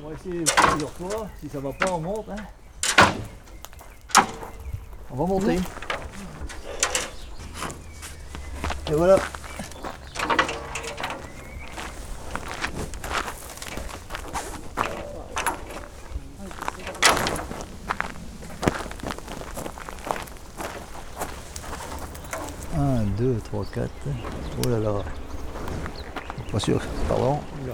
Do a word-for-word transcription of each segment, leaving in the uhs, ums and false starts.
On va essayer plusieurs fois. Si ça va pas, on monte. Hein. On va monter. Et voilà. Un, deux, trois, quatre. Oh là là. Pas sûr. Pardon. Là.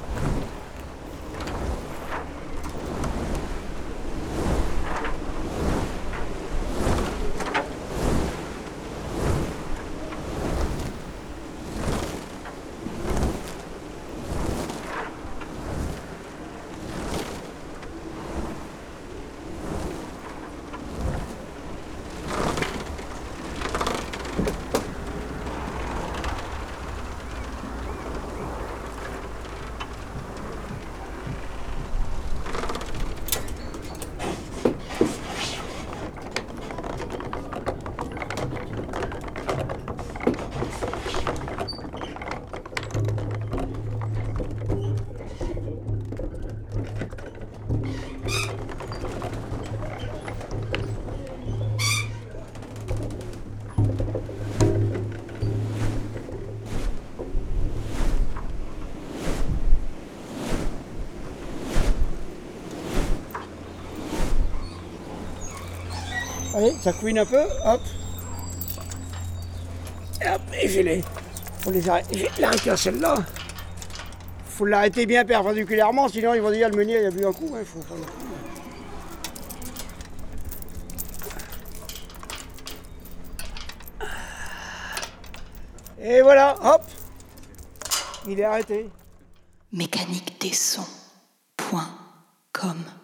Allez, ça couine un peu, hop. Et hop, et filet. Faut les arrêter. L'arrêter à celle-là. Faut l'arrêter bien perpendiculairement, sinon ils vont dire le meunier il a bu un coup. Hein, faut pas le coup. Et voilà, hop. Il est arrêté. mécanique des sons point com